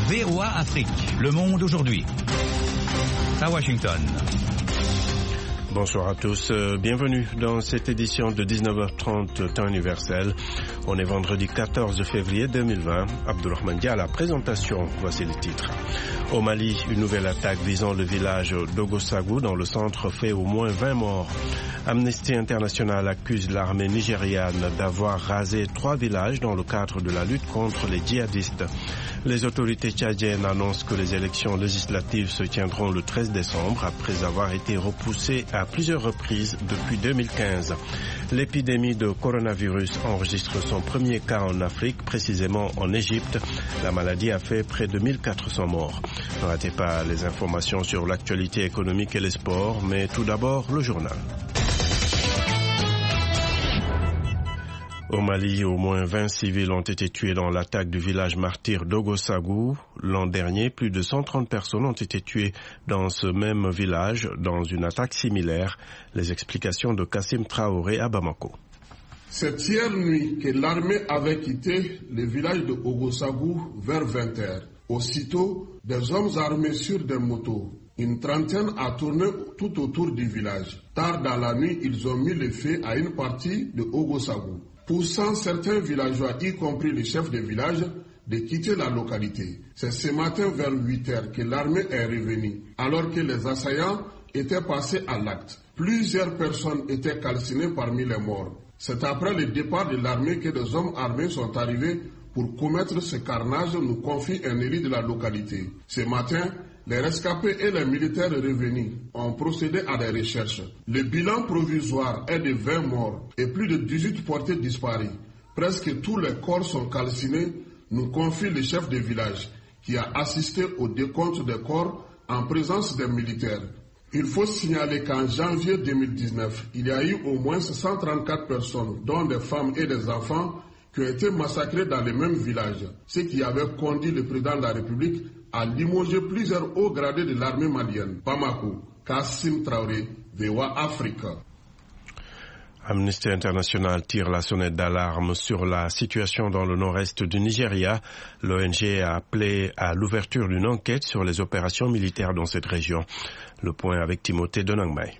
VOA Afrique, le monde aujourd'hui. À Washington. Bonsoir à tous, bienvenue dans cette édition de 19h30 temps universel. On est vendredi 14 février 2020. Abdourahmane Dia à la présentation, voici les titres. Au Mali, une nouvelle attaque visant le village d'Ogosagou dans le centre fait au moins 20 morts. Amnesty International accuse l'armée nigériane d'avoir rasé 3 villages dans le cadre de la lutte contre les djihadistes. Les autorités tchadiennes annoncent que les élections législatives se tiendront le 13 décembre après avoir été repoussées à plusieurs reprises depuis 2015. L'épidémie de coronavirus enregistre son premier cas en Afrique, précisément en Égypte. La maladie a fait près de 1400 morts. Ne ratez pas les informations sur l'actualité économique et les sports, mais tout d'abord le journal. Au Mali, au moins 20 civils ont été tués dans l'attaque du village martyr d'Ogosagou. L'an dernier, plus de 130 personnes ont été tuées dans ce même village dans une attaque similaire. Les explications de Kassim Traoré à Bamako. C'est hier nuit que l'armée avait quitté le village de Ogosagou vers 20h. Aussitôt, des hommes armés sur des motos, une trentaine a tourné tout autour du village. Tard dans la nuit, ils ont mis le feu à une partie de Ogosagou, poussant certains villageois, y compris les chefs de village, de quitter la localité. C'est ce matin vers 8h que l'armée est revenue, alors que les assaillants étaient passés à l'acte. Plusieurs personnes étaient calcinées parmi les morts. C'est après le départ de l'armée que des hommes armés sont arrivés pour commettre ce carnage, nous confie un élu de la localité. Ce matin, les rescapés et les militaires revenus ont procédé à des recherches. Le bilan provisoire est de 20 morts et plus de 18 portés disparus. Presque tous les corps sont calcinés, nous confie le chef de village, qui a assisté au décompte des corps en présence des militaires. Il faut signaler qu'en janvier 2019, il y a eu au moins 134 personnes, dont des femmes et des enfants, qui ont été massacrés dans le même village, ce qui avait conduit le président de la République à limoger plusieurs hauts gradés de l'armée malienne. Bamako, Kassim Traoré, VOA Afrique. Amnesty International tire la sonnette d'alarme sur la situation dans le nord-est du Nigeria. L'ONG a appelé à l'ouverture d'une enquête sur les opérations militaires dans cette région. Le point avec Timothée Donangmai.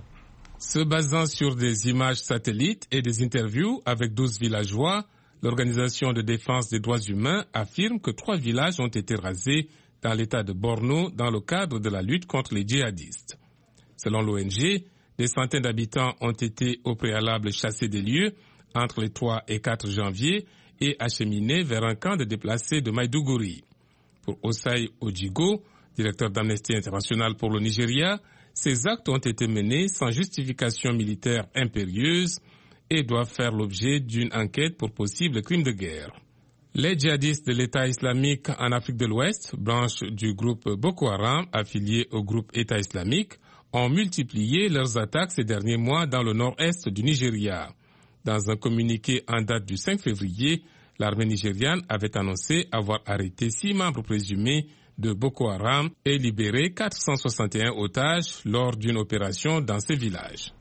Se basant sur des images satellites et des interviews avec 12 villageois, l'Organisation de défense des droits humains affirme que 3 villages ont été rasés dans l'état de Borno dans le cadre de la lutte contre les djihadistes. Selon l'ONG, des centaines d'habitants ont été au préalable chassés des lieux entre les 3 et 4 janvier et acheminés vers un camp de déplacés de Maïdougouri. Pour Osai Ojigo, directeur d'Amnesty International pour le Nigeria, ces actes ont été menés sans justification militaire impérieuse et doivent faire l'objet d'une enquête pour possibles crimes de guerre. Les djihadistes de l'État islamique en Afrique de l'Ouest, branche du groupe Boko Haram affilié au groupe État islamique, ont multiplié leurs attaques ces derniers mois dans le nord-est du Nigeria. Dans un communiqué en date du 5 février, l'armée nigériane avait annoncé avoir arrêté 6 membres présumés de Boko Haram et libéré 461 otages lors d'une opération dans ces villages.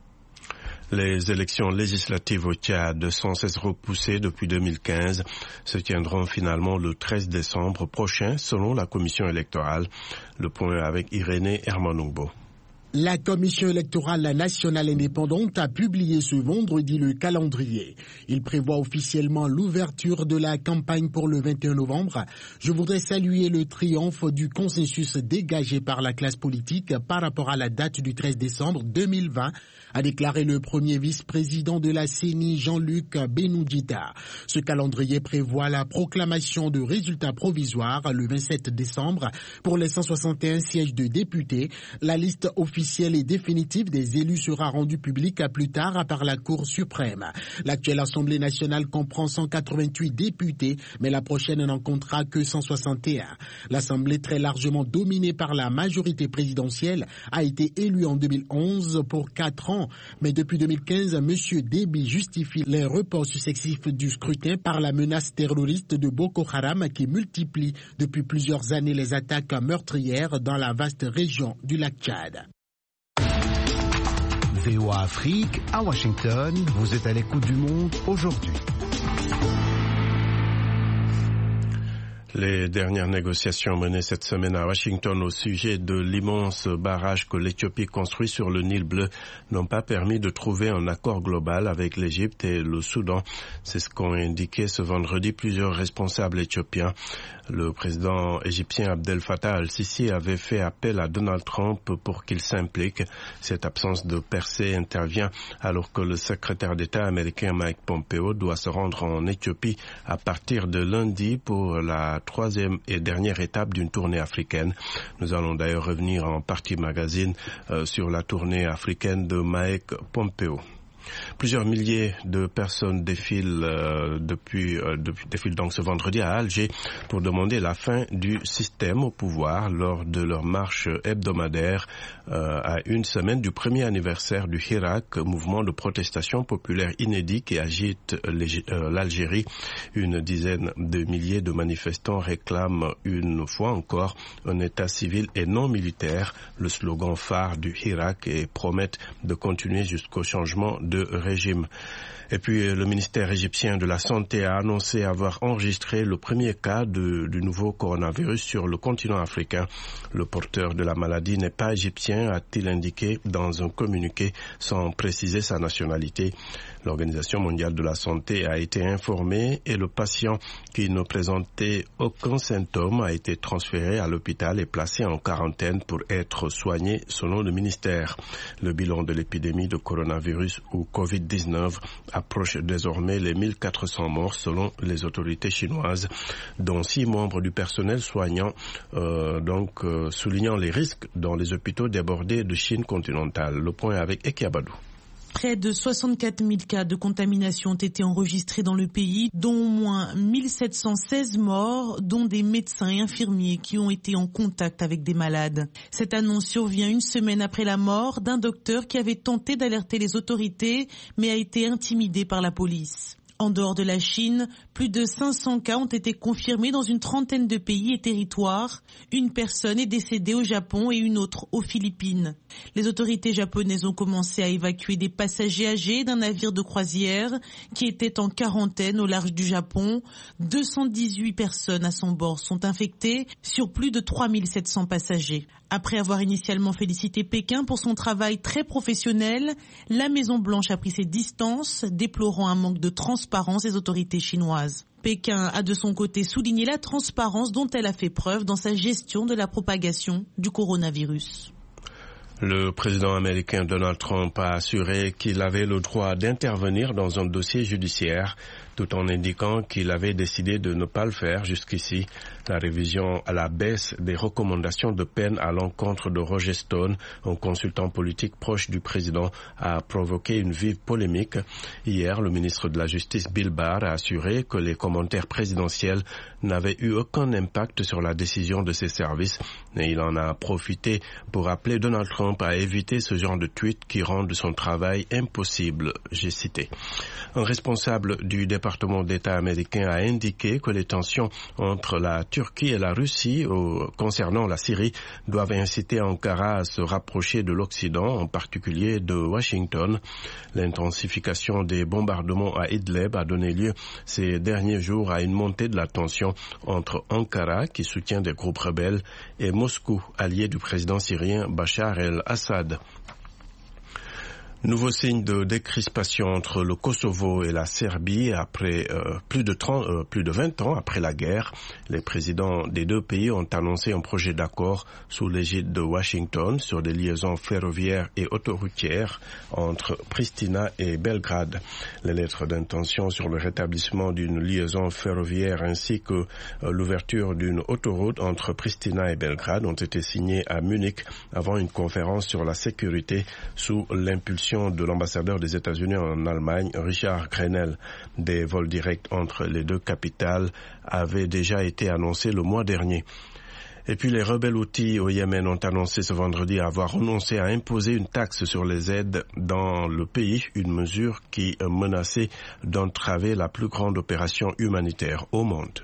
Les élections législatives au Tchad, sans cesse repoussées depuis 2015, se tiendront finalement le 13 décembre prochain selon la commission électorale. Le point avec Irénée Hermanungbo. La Commission électorale nationale indépendante a publié ce vendredi le calendrier. Il prévoit officiellement l'ouverture de la campagne pour le 21 novembre. Je voudrais saluer le triomphe du consensus dégagé par la classe politique par rapport à la date du 13 décembre 2020, a déclaré le premier vice-président de la CENI, Jean-Luc Benoudjita. Ce calendrier prévoit la proclamation de résultats provisoires le 27 décembre pour les 161 sièges de députés. La liste officielle et définitive des élus sera rendue publique à plus tard par la Cour suprême. L'actuelle Assemblée nationale comprend 188 députés, mais la prochaine n'en comptera que 161. L'Assemblée, très largement dominée par la majorité présidentielle, a été élue en 2011 pour 4 ans. Mais depuis 2015, M. Déby justifie les reports successifs du scrutin par la menace terroriste de Boko Haram qui multiplie depuis plusieurs années les attaques meurtrières dans la vaste région du lac Tchad. VOA Afrique, à Washington, vous êtes à l'écoute du monde aujourd'hui. Les dernières négociations menées cette semaine à Washington au sujet de l'immense barrage que l'Éthiopie construit sur le Nil bleu n'ont pas permis de trouver un accord global avec l'Égypte et le Soudan. C'est ce qu'ont indiqué ce vendredi plusieurs responsables éthiopiens. Le président égyptien Abdel Fattah al-Sisi avait fait appel à Donald Trump pour qu'il s'implique. Cette absence de percée intervient alors que le secrétaire d'État américain Mike Pompeo doit se rendre en Éthiopie à partir de lundi pour la troisième et dernière étape d'une tournée africaine. Nous allons d'ailleurs revenir en partie magazine sur la tournée africaine de Mike Pompeo. Plusieurs milliers de personnes défilent donc ce vendredi à Alger pour demander la fin du système au pouvoir lors de leur marche hebdomadaire à une semaine du premier anniversaire du Hirak, mouvement de protestation populaire inédit qui agite l'Algérie. Une dizaine de milliers de manifestants réclament une fois encore un état civil et non militaire, le slogan phare du Hirak, et promettent de continuer jusqu'au changement de régime. Et puis le ministère égyptien de la Santé a annoncé avoir enregistré le premier cas du nouveau coronavirus sur le continent africain. Le porteur de la maladie n'est pas égyptien, a-t-il indiqué dans un communiqué sans préciser sa nationalité. L'Organisation mondiale de la santé a été informée et le patient qui ne présentait aucun symptôme a été transféré à l'hôpital et placé en quarantaine pour être soigné selon le ministère. Le bilan de l'épidémie de coronavirus ou Covid-19 approche désormais les 1400 morts selon les autorités chinoises, dont 6 membres du personnel soignant, soulignant les risques dans les hôpitaux débordés de Chine continentale. Le point avec Eki Abadou. Près de 64 000 cas de contamination ont été enregistrés dans le pays, dont au moins 1716 morts, dont des médecins et infirmiers qui ont été en contact avec des malades. Cette annonce survient une semaine après la mort d'un docteur qui avait tenté d'alerter les autorités, mais a été intimidé par la police. En dehors de la Chine, plus de 500 cas ont été confirmés dans une trentaine de pays et territoires. Une personne est décédée au Japon et une autre aux Philippines. Les autorités japonaises ont commencé à évacuer des passagers âgés d'un navire de croisière qui était en quarantaine au large du Japon. 218 personnes à son bord sont infectées sur plus de 3700 passagers. Après avoir initialement félicité Pékin pour son travail très professionnel, la Maison-Blanche a pris ses distances, déplorant un manque de transparence des autorités chinoises. Pékin a de son côté souligné la transparence dont elle a fait preuve dans sa gestion de la propagation du coronavirus. Le président américain Donald Trump a assuré qu'il avait le droit d'intervenir dans un dossier judiciaire, tout en indiquant qu'il avait décidé de ne pas le faire jusqu'ici. La révision à la baisse des recommandations de peine à l'encontre de Roger Stone, un consultant politique proche du président, a provoqué une vive polémique. Hier, le ministre de la Justice Bill Barr a assuré que les commentaires présidentiels n'avaient eu aucun impact sur la décision de ses services, et il en a profité pour appeler Donald Trump à éviter ce genre de tweets qui rendent son travail impossible. J'ai cité. Un responsable du département d'État américain a indiqué que les tensions entre la Turquie et la Russie concernant la Syrie doivent inciter Ankara à se rapprocher de l'Occident, en particulier de Washington. L'intensification des bombardements à Idlib a donné lieu ces derniers jours à une montée de la tension entre Ankara, qui soutient des groupes rebelles, et Moscou, allié du président syrien Bachar el-Assad. Nouveau signe de décrispation entre le Kosovo et la Serbie après plus de 20 ans après la guerre. Les présidents des deux pays ont annoncé un projet d'accord sous l'égide de Washington sur des liaisons ferroviaires et autoroutières entre Pristina et Belgrade. Les lettres d'intention sur le rétablissement d'une liaison ferroviaire ainsi que l'ouverture d'une autoroute entre Pristina et Belgrade ont été signées à Munich avant une conférence sur la sécurité sous l'impulsion de l'ambassadeur des États-Unis en Allemagne, Richard Grenell. Des vols directs entre les deux capitales avaient déjà été annoncés le mois dernier. Et puis les rebelles houthis au Yémen ont annoncé ce vendredi avoir renoncé à imposer une taxe sur les aides dans le pays, une mesure qui menaçait d'entraver la plus grande opération humanitaire au monde.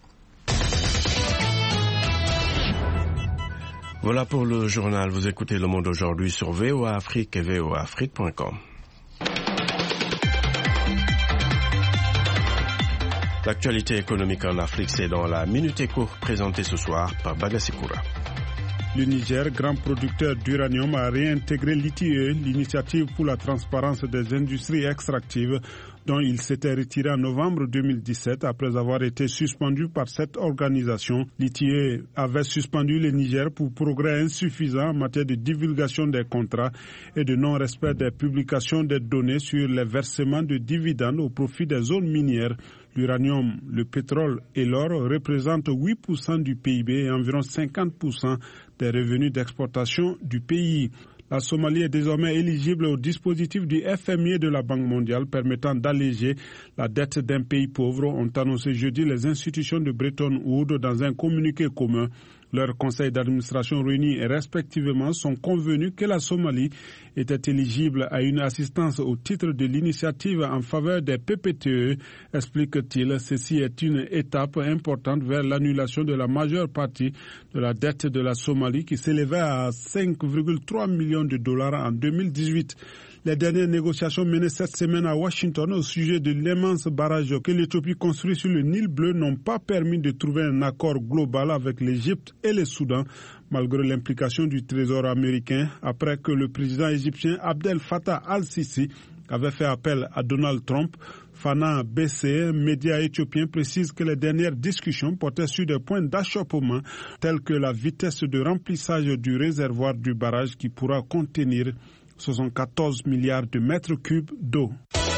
Voilà pour le journal. Vous écoutez Le Monde aujourd'hui sur VOA Afrique et voaafrique.com. L'actualité économique en Afrique, c'est dans la Minute Éco présentée ce soir par Bagasikoura. Le Niger, grand producteur d'uranium, a réintégré l'ITIE, l'initiative pour la transparence des industries extractives, dont il s'était retiré en novembre 2017 après avoir été suspendu par cette organisation. L'ITIE avait suspendu le Niger pour progrès insuffisants en matière de divulgation des contrats et de non-respect des publications des données sur les versements de dividendes au profit des zones minières. L'uranium, le pétrole et l'or représentent 8% du PIB et environ 50% des revenus d'exportation du pays. La Somalie est désormais éligible au dispositif du FMI et de la Banque mondiale permettant d'alléger la dette d'un pays pauvre, ont annoncé jeudi les institutions de Bretton Woods dans un communiqué commun. Leurs conseils d'administration réunis respectivement sont convenus que la Somalie était éligible à une assistance au titre de l'initiative en faveur des PPTE, explique-t-il. Ceci est une étape importante vers l'annulation de la majeure partie de la dette de la Somalie qui s'élevait à 5,3 millions de dollars en 2018. Les dernières négociations menées cette semaine à Washington au sujet de l'immense barrage que l'Éthiopie construit sur le Nil bleu n'ont pas permis de trouver un accord global avec l'Égypte et le Soudan, malgré l'implication du Trésor américain, après que le président égyptien Abdel Fattah al-Sisi avait fait appel à Donald Trump. Fana BC, média éthiopien, précise que les dernières discussions portaient sur des points d'achoppement tels que la vitesse de remplissage du réservoir du barrage qui pourra contenir 74 milliards de mètres cubes d'eau.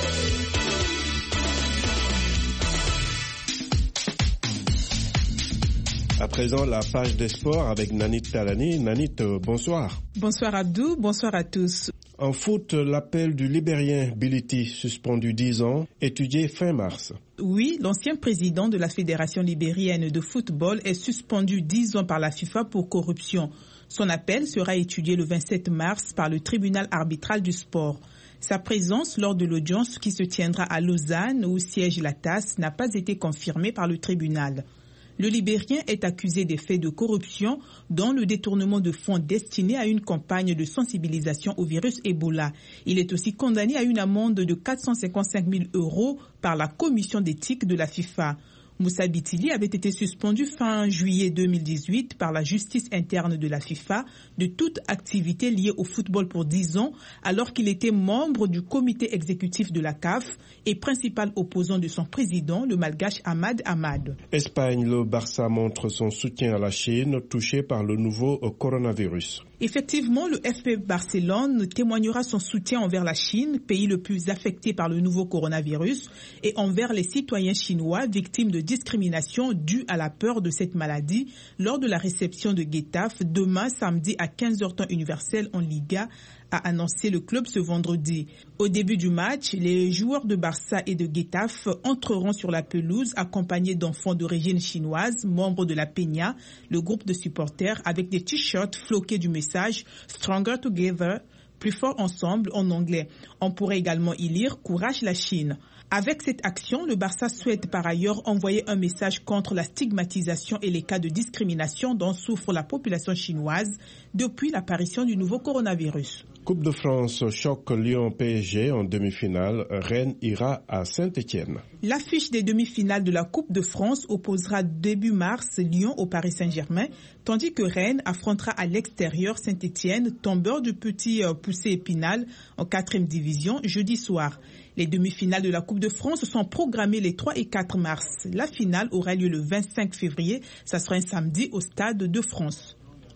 À présent, la page des sports avec Nanit Talani. Nanit, bonsoir. Bonsoir Abdou, bonsoir à tous. En foot, l'appel du Libérien Bility, suspendu 10 ans, étudié fin mars. Oui, l'ancien président de la Fédération libérienne de football est suspendu 10 ans par la FIFA pour corruption. Son appel sera étudié le 27 mars par le tribunal arbitral du sport. Sa présence lors de l'audience qui se tiendra à Lausanne, où siège la TAS, n'a pas été confirmée par le tribunal. Le Libérien est accusé des faits de corruption, dont le détournement de fonds destinés à une campagne de sensibilisation au virus Ebola. Il est aussi condamné à une amende de 455 000 € par la commission d'éthique de la FIFA. Moussa Bitili avait été suspendu fin juillet 2018 par la justice interne de la FIFA de toute activité liée au football pour 10 ans, alors qu'il était membre du comité exécutif de la CAF et principal opposant de son président, le malgache Ahmad Ahmad. Espagne, le Barça montre son soutien à la Chine, touchée par le nouveau coronavirus. Effectivement, le FC Barcelone témoignera son soutien envers la Chine, pays le plus affecté par le nouveau coronavirus, et envers les citoyens chinois victimes de discrimination due à la peur de cette maladie lors de la réception de Getafe demain samedi à 15h temps universel en Liga, a annoncé le club ce vendredi. Au début du match, les joueurs de Barça et de Getafe entreront sur la pelouse accompagnés d'enfants d'origine chinoise, membres de la Peña, le groupe de supporters, avec des t-shirts floqués du message « Stronger Together », plus fort ensemble en anglais. On pourrait également y lire « Courage la Chine ». Avec cette action, le Barça souhaite par ailleurs envoyer un message contre la stigmatisation et les cas de discrimination dont souffre la population chinoise depuis l'apparition du nouveau coronavirus. Coupe de France, choc Lyon-PSG en demi-finale. Rennes ira à Saint-Étienne. L'affiche des demi-finales de la Coupe de France opposera début mars Lyon au Paris Saint-Germain, tandis que Rennes affrontera à l'extérieur Saint-Étienne, tombeur du petit poussé Épinal en 4e division, jeudi soir. Les demi-finales de la Coupe de France sont programmées les 3 et 4 mars. La finale aura lieu le 25 février. Ça sera un samedi au Stade de France.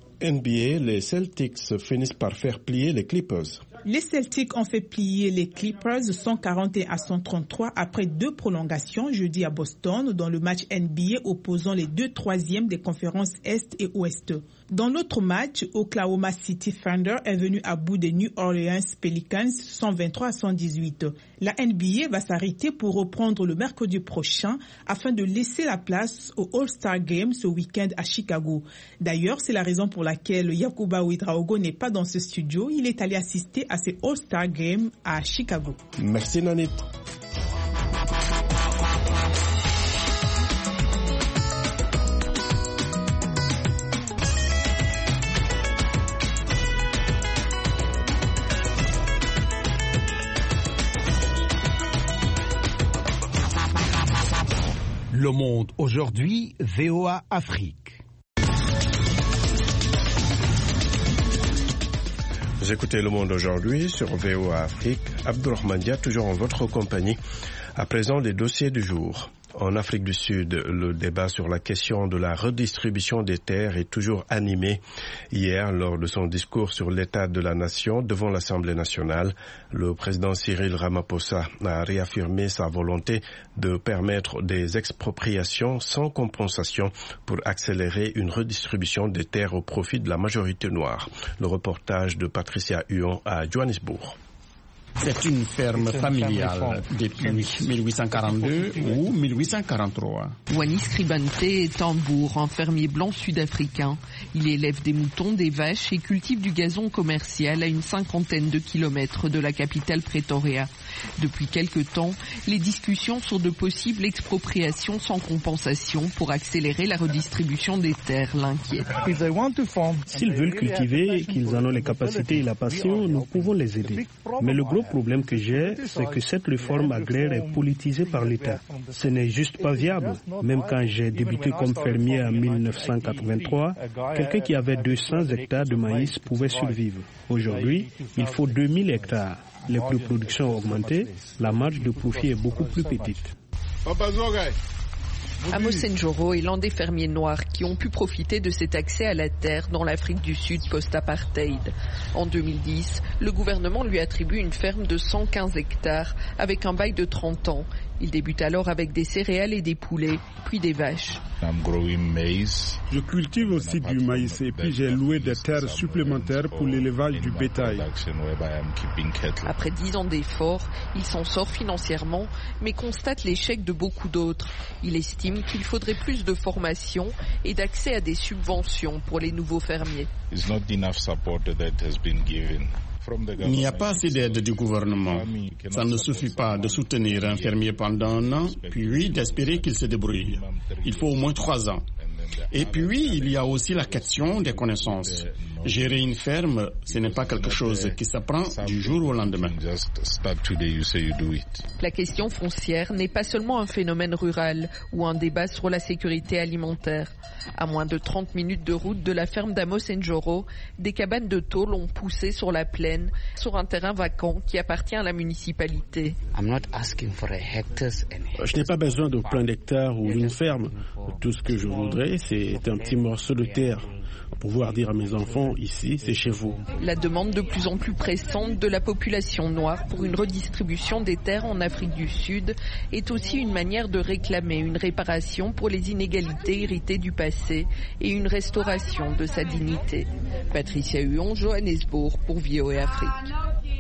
NBA, les Celtics finissent par faire plier les Clippers. Les Celtics ont fait plier les Clippers 141-133 après 2 prolongations jeudi à Boston dans le match NBA opposant les 2 troisièmes des conférences Est et Ouest. Dans l'autre match, Oklahoma City Thunder est venu à bout des New Orleans Pelicans 123-118. La NBA va s'arrêter pour reprendre le mercredi prochain afin de laisser la place au All-Star Game ce week-end à Chicago. D'ailleurs, c'est la raison pour laquelle Yacouba Ouedraogo n'est pas dans ce studio. Il est allé assister à ces All-Star Games à Chicago. Merci Nanit. Le Monde aujourd'hui, VOA Afrique. Vous écoutez Le Monde aujourd'hui sur VOA Afrique. Abdourahmane Dia, toujours en votre compagnie. À présent, les dossiers du jour. En Afrique du Sud, le débat sur la question de la redistribution des terres est toujours animé. Hier, lors de son discours sur l'état de la nation devant l'Assemblée nationale, le président Cyril Ramaphosa a réaffirmé sa volonté de permettre des expropriations sans compensation pour accélérer une redistribution des terres au profit de la majorité noire. Le reportage de Patricia Huon à Johannesburg. C'est une ferme familiale depuis 1842 ou 1843. Wanis Kribante est un bourg, un fermier blanc sud-africain. Il élève des moutons, des vaches et cultive du gazon commercial à une 50aine de kilomètres de la capitale Pretoria. Depuis quelque temps, les discussions sur de possibles expropriations sans compensation pour accélérer la redistribution des terres l'inquiètent. S'ils veulent cultiver, qu'ils en ont les capacités et la passion, nous pouvons les aider. Mais le gros problème que j'ai, c'est que cette réforme agraire est politisée par l'État. Ce n'est juste pas viable. Même quand j'ai débuté comme fermier en 1983, quelqu'un qui avait 200 hectares de maïs pouvait survivre. Aujourd'hui, il faut 2000 hectares. Les prix de production ont augmenté, la marge de profit est beaucoup plus petite. Amos Njoro est l'un des fermiers noirs qui ont pu profiter de cet accès à la terre dans l'Afrique du Sud post-apartheid. En 2010, le gouvernement lui attribue une ferme de 115 hectares avec un bail de 30 ans. Il débute alors avec des céréales et des poulets, puis des vaches. Je cultive aussi du maïs et puis j'ai loué des terres supplémentaires pour l'élevage du bétail. Après 10 ans d'efforts, il s'en sort financièrement, mais constate l'échec de beaucoup d'autres. Il estime qu'il faudrait plus de formation et d'accès à des subventions pour les nouveaux fermiers. Il n'y a pas assez d'aide du gouvernement. Ça ne suffit pas de soutenir un fermier pendant un an, puis d'espérer qu'il se débrouille. Il faut au moins 3 ans. Et puis, il y a aussi la question des connaissances. Gérer une ferme, ce n'est pas quelque chose qui s'apprend du jour au lendemain. La question foncière n'est pas seulement un phénomène rural ou un débat sur la sécurité alimentaire. À moins de 30 minutes de route de la ferme d'Amos Njoro, des cabanes de tôle ont poussé sur la plaine, sur un terrain vacant qui appartient à la municipalité. Je n'ai pas besoin de plein d'hectares ou d'une ferme. Tout ce que je voudrais, c'est un petit morceau de terre. Pouvoir dire à mes enfants, ici, c'est chez vous. La demande de plus en plus pressante de la population noire pour une redistribution des terres en Afrique du Sud est aussi une manière de réclamer une réparation pour les inégalités héritées du passé et une restauration de sa dignité. Patricia Huon, Johannesburg pour VOA Afrique.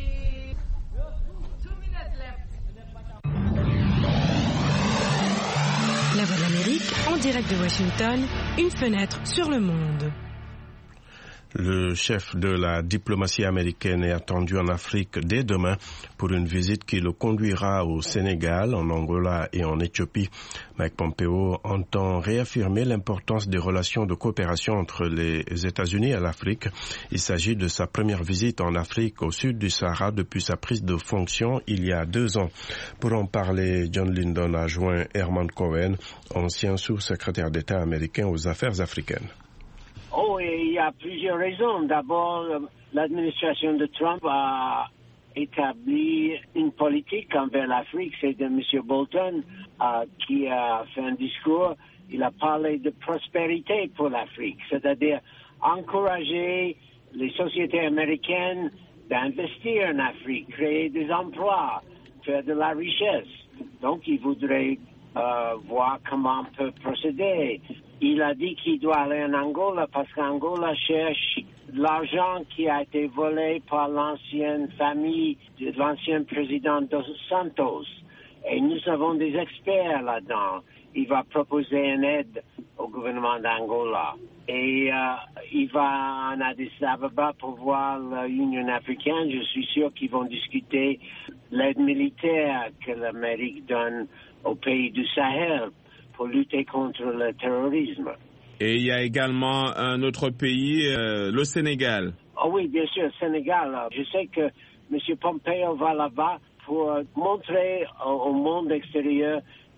La Voix de l'Amérique, en direct de Washington, une fenêtre sur le monde. Le chef de la diplomatie américaine est attendu en Afrique dès demain pour une visite qui le conduira au Sénégal, en Angola et en Éthiopie. Mike Pompeo entend réaffirmer l'importance des relations de coopération entre les États-Unis et l'Afrique. Il s'agit de sa première visite en Afrique au sud du Sahara depuis sa prise de fonction il y a 2 ans. Pour en parler, John Lyndon a joint Herman Cohen, ancien sous-secrétaire d'État américain aux affaires africaines. Oh, il y a plusieurs raisons. D'abord, l'administration de Trump a établi une politique envers l'Afrique. C'est de M. Bolton qui a fait un discours. Il a parlé de prospérité pour l'Afrique, c'est-à-dire encourager les sociétés américaines d'investir en Afrique, créer des emplois, faire de la richesse. Donc, il voudrait voir comment on peut procéder. Il a dit qu'il doit aller en Angola parce qu'Angola cherche l'argent qui a été volé par l'ancienne famille de l'ancien président Dos Santos. Et nous avons des experts là-dedans. Il va proposer une aide au gouvernement d'Angola. Et il va en Addis Ababa pour voir l'Union africaine. Je suis sûr qu'ils vont discuter l'aide militaire que l'Amérique donne aux pays du Sahel pour lutter contre le terrorisme. Et il y a également un autre pays, le Sénégal. Oh oui, bien sûr, le Sénégal. Je sais que M. Pompeo va là-bas pour montrer au monde extérieur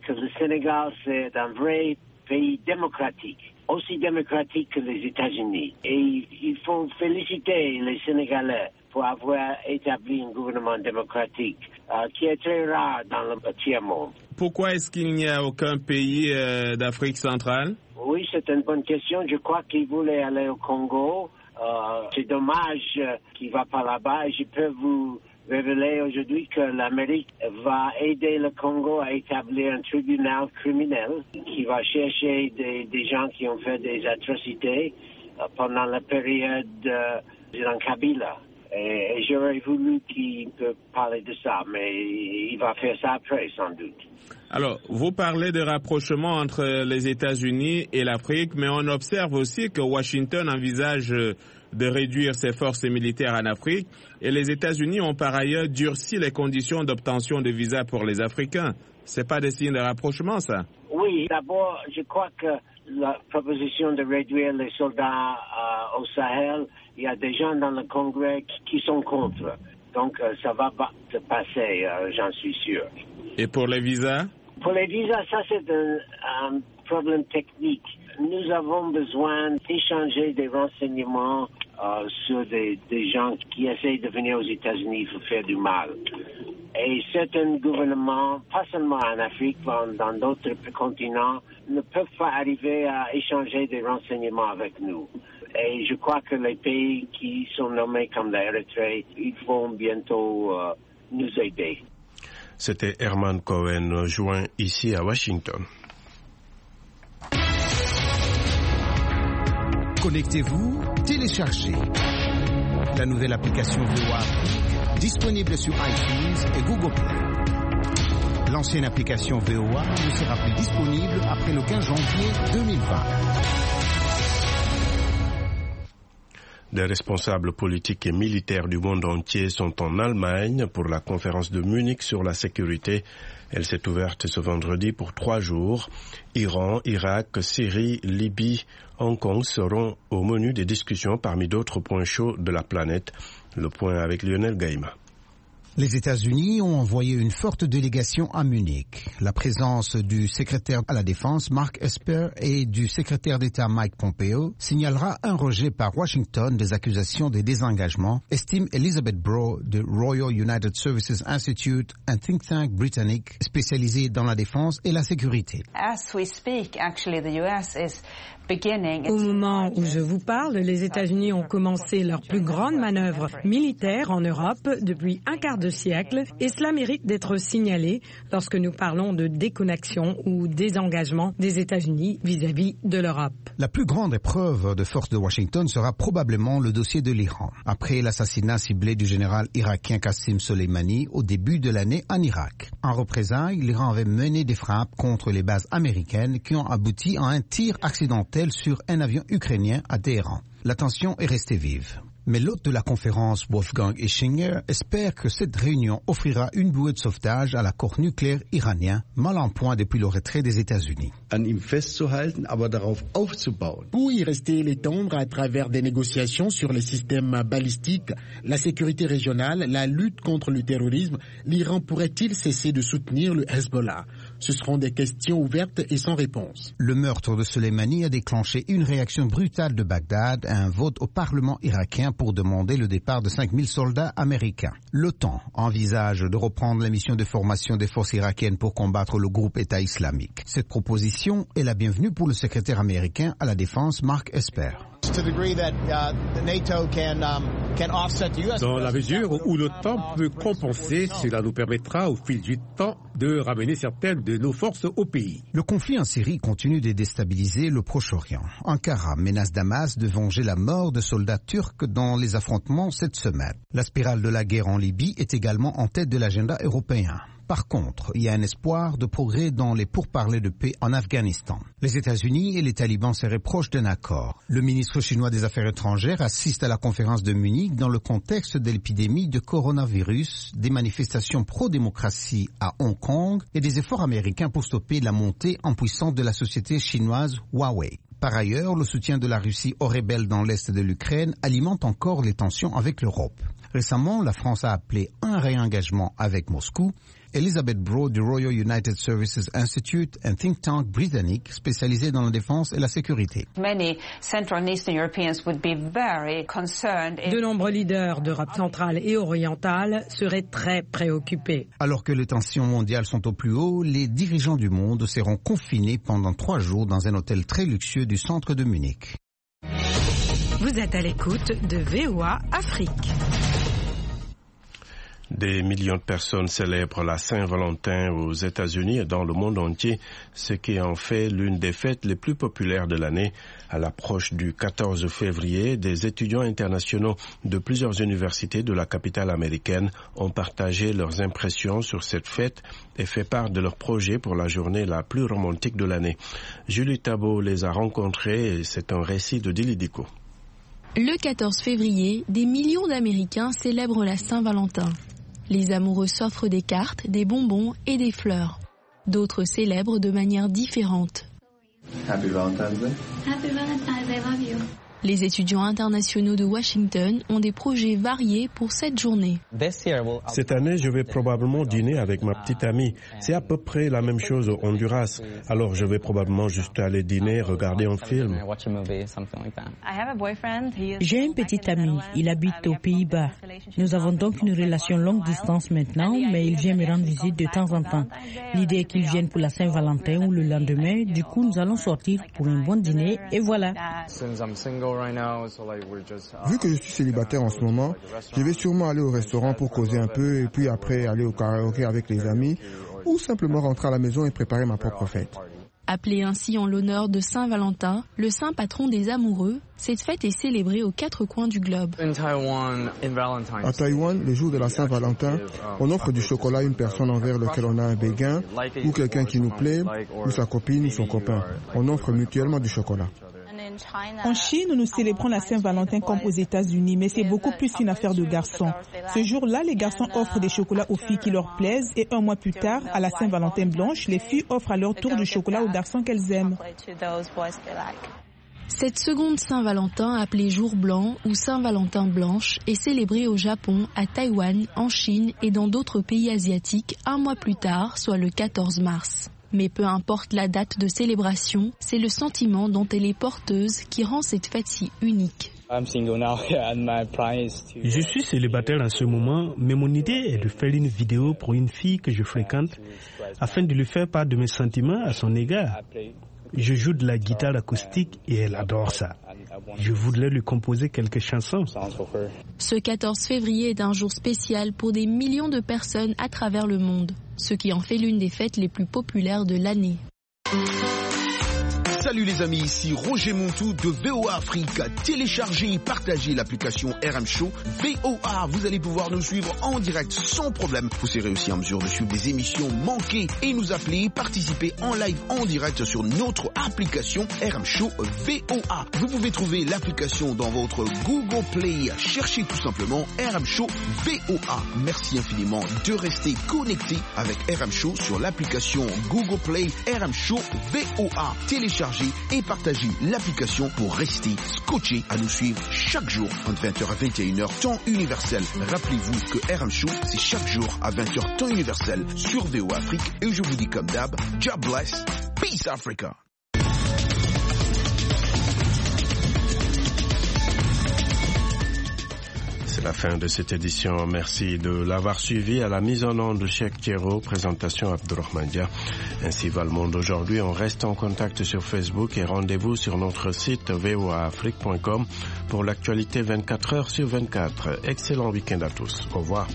que le Sénégal, c'est un vrai pays démocratique, aussi démocratique que les États-Unis. Et il faut féliciter les Sénégalais pour avoir établi un gouvernement démocratique qui est très rare dans le tiers-monde. Pourquoi est-ce qu'il n'y a aucun pays d'Afrique centrale? Oui, c'est une bonne question. Je crois qu'il voulait aller au Congo. C'est dommage qu'il ne va pas là-bas. Je peux vous révéler aujourd'hui que l'Amérique va aider le Congo à établir un tribunal criminel qui va chercher des gens qui ont fait des atrocités pendant la période de Kabila. Et j'aurais voulu qu'il peut parler de ça, mais il va faire ça après, sans doute. Alors, vous parlez de rapprochement entre les États-Unis et l'Afrique, mais on observe aussi que Washington envisage de réduire ses forces militaires en Afrique et les États-Unis ont par ailleurs durci les conditions d'obtention de visas pour les Africains. C'est pas des signes de rapprochement, ça? Oui, d'abord, je crois que la proposition de réduire les soldats au Sahel, il y a des gens dans le Congrès qui sont contre. Donc, ça va pas se passer, j'en suis sûr. Et pour les visas? Pour les visas, ça c'est un problème technique. Nous avons besoin d'échanger des renseignements sur des gens qui essayent de venir aux États-Unis pour faire du mal. Et certains gouvernements, pas seulement en Afrique, mais dans d'autres continents, ne peuvent pas arriver à échanger des renseignements avec nous. Et je crois que les pays qui sont nommés comme l'Érythrée, ils vont bientôt nous aider. C'était Herman Cohen, joint ici à Washington. Connectez-vous, téléchargez la nouvelle application VOA Afrique, disponible sur iTunes et Google Play. L'ancienne application VOA ne sera plus disponible après le 15 janvier 2020. Des responsables politiques et militaires du monde entier sont en Allemagne pour la conférence de Munich sur la sécurité. Elle s'est ouverte ce vendredi pour 3 jours. Iran, Irak, Syrie, Libye, Hong Kong seront au menu des discussions parmi d'autres points chauds de la planète. Le point avec Lionel Gaïma. Les États-Unis ont envoyé une forte délégation à Munich. La présence du secrétaire à la Défense, Mark Esper, et du secrétaire d'État Mike Pompeo signalera un rejet par Washington des accusations de désengagement, estime Elizabeth Brough de Royal United Services Institute, un think tank britannique spécialisé dans la défense et la sécurité. Au moment où je vous parle, les États-Unis ont commencé leur plus grande manœuvre militaire en Europe depuis un quart de siècle et cela mérite d'être signalé lorsque nous parlons de déconnexion ou désengagement des États-Unis vis-à-vis de l'Europe. La plus grande épreuve de force de Washington sera probablement le dossier de l'Iran. Après l'assassinat ciblé du général irakien Qassim Soleimani au début de l'année en Irak. En représailles, l'Iran avait mené des frappes contre les bases américaines qui ont abouti à un tir accidentel sur un avion ukrainien à Téhéran. La tension est restée vive. Mais l'hôte de la conférence, Wolfgang Ischinger, espère que cette réunion offrira une bouée de sauvetage à l'accord nucléaire iranien, mal en point depuis le retrait des États-Unis. Pour y rester et l'étendre à travers des négociations sur les systèmes balistiques, la sécurité régionale, la lutte contre le terrorisme, l'Iran pourrait-il cesser de soutenir le Hezbollah? Ce seront des questions ouvertes et sans réponse. Le meurtre de Soleimani a déclenché une réaction brutale de Bagdad à un vote au Parlement irakien pour demander le départ de 5000 soldats américains. L'OTAN envisage de reprendre la mission de formation des forces irakiennes pour combattre le groupe État islamique. Cette proposition est la bienvenue pour le secrétaire américain à la défense, Mark Esper. Dans la mesure où l'OTAN peut compenser, cela nous permettra au fil du temps de ramener certaines de nos forces au pays. Le conflit en Syrie continue de déstabiliser le Proche-Orient. Ankara menace Damas de venger la mort de soldats turcs dans les affrontements cette semaine. La spirale de la guerre en Libye est également en tête de l'agenda européen. Par contre, il y a un espoir de progrès dans les pourparlers de paix en Afghanistan. Les États-Unis et les talibans seraient proches d'un accord. Le ministre chinois des Affaires étrangères assiste à la conférence de Munich dans le contexte de l'épidémie de coronavirus, des manifestations pro-démocratie à Hong Kong et des efforts américains pour stopper la montée en puissance de la société chinoise Huawei. Par ailleurs, le soutien de la Russie aux rebelles dans l'est de l'Ukraine alimente encore les tensions avec l'Europe. Récemment, la France a appelé un réengagement avec Moscou. Elizabeth Broad du Royal United Services Institute, un think tank britannique spécialisé dans la défense et la sécurité. De nombreux leaders d'Europe centrale et orientale seraient très préoccupés. Alors que les tensions mondiales sont au plus haut, les dirigeants du monde seront confinés pendant 3 jours dans un hôtel très luxueux du centre de Munich. Vous êtes à l'écoute de VOA Afrique. Des millions de personnes célèbrent la Saint-Valentin aux États-Unis et dans le monde entier, ce qui en fait l'une des fêtes les plus populaires de l'année. À l'approche du 14 février, des étudiants internationaux de plusieurs universités de la capitale américaine ont partagé leurs impressions sur cette fête et fait part de leur projet pour la journée la plus romantique de l'année. Julie Tabo les a rencontrés et c'est un récit de Dili Diko. Le 14 février, des millions d'Américains célèbrent la Saint-Valentin. Les amoureux s'offrent des cartes, des bonbons et des fleurs. D'autres célèbrent de manière différente. Happy Valentine's Day. Happy Valentine's Day, I love you. Les étudiants internationaux de Washington ont des projets variés pour cette journée. Cette année, je vais probablement dîner avec ma petite amie. C'est à peu près la même chose au Honduras. Alors, je vais probablement juste aller dîner, regarder un film. J'ai un petit ami. Il habite aux Pays-Bas. Nous avons donc une relation longue distance maintenant, mais il vient me rendre visite de temps en temps. L'idée est qu'il vienne pour la Saint-Valentin ou le lendemain. Du coup, nous allons sortir pour un bon dîner et voilà. Vu que je suis célibataire en ce moment, je vais sûrement aller au restaurant pour causer un peu et puis après aller au karaoké avec les amis ou simplement rentrer à la maison et préparer ma propre fête. Appelée ainsi en l'honneur de Saint-Valentin, le saint patron des amoureux, cette fête est célébrée aux 4 coins du globe. À Taïwan, le jour de la Saint-Valentin, on offre du chocolat à une personne envers laquelle on a un béguin, ou quelqu'un qui nous plaît, ou sa copine ou son copain. On offre mutuellement du chocolat. En Chine, nous célébrons la Saint-Valentin comme aux États-Unis, mais c'est beaucoup plus une affaire de garçons. Ce jour-là, les garçons offrent des chocolats aux filles qui leur plaisent et un mois plus tard, à la Saint-Valentin blanche, les filles offrent à leur tour du chocolat aux garçons qu'elles aiment. Cette seconde Saint-Valentin, appelée Jour blanc ou Saint-Valentin blanche, est célébrée au Japon, à Taïwan, en Chine et dans d'autres pays asiatiques un mois plus tard, soit le 14 mars. Mais peu importe la date de célébration, c'est le sentiment dont elle est porteuse qui rend cette fête si unique. Je suis célibataire en ce moment, mais mon idée est de faire une vidéo pour une fille que je fréquente afin de lui faire part de mes sentiments à son égard. Je joue de la guitare acoustique et elle adore ça. Je voudrais lui composer quelques chansons. Ce 14 février est un jour spécial pour des millions de personnes à travers le monde, ce qui en fait l'une des fêtes les plus populaires de l'année. Salut les amis, ici Roger Montou de VOA Afrique. Téléchargez et partagez l'application RM Show VOA. Vous allez pouvoir nous suivre en direct sans problème. Vous serez aussi en mesure de suivre des émissions manquées et nous appeler, participer en live en direct sur notre application RM Show VOA. Vous pouvez trouver l'application dans votre Google Play. Cherchez tout simplement RM Show VOA. Merci infiniment de rester connecté avec RM Show sur l'application Google Play RM Show VOA. Téléchargez et partagez l'application pour rester scotché à nous suivre chaque jour entre 20h à 21h temps universel. Rappelez-vous que RM Show c'est chaque jour à 20h temps universel sur VOA Afrique et je vous dis comme d'hab, God bless, peace Africa. C'est la fin de cette édition. Merci de l'avoir suivi. À la mise en onde de Cheikh Thiero, présentation Abdulrahman Dia. Ainsi va le monde aujourd'hui. On reste en contact sur Facebook et rendez-vous sur notre site voaafrique.com pour l'actualité 24 heures sur 24. Excellent week-end à tous. Au revoir.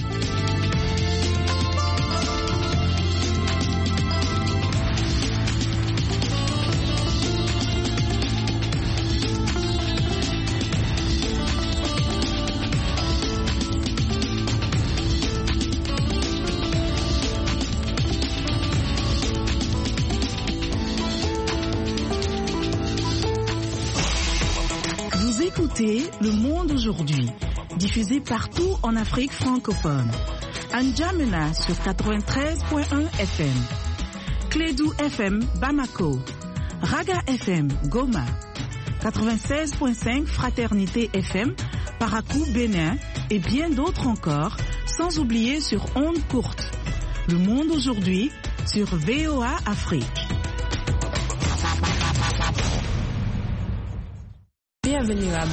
Le Monde aujourd'hui, diffusé partout en Afrique francophone. N'Djamena sur 93.1 FM, Clédou FM Bamako, Raga FM Goma, 96.5 Fraternité FM Parakou Bénin et bien d'autres encore, sans oublier sur ondes courtes. Le monde aujourd'hui sur VOA Afrique. Bienvenue à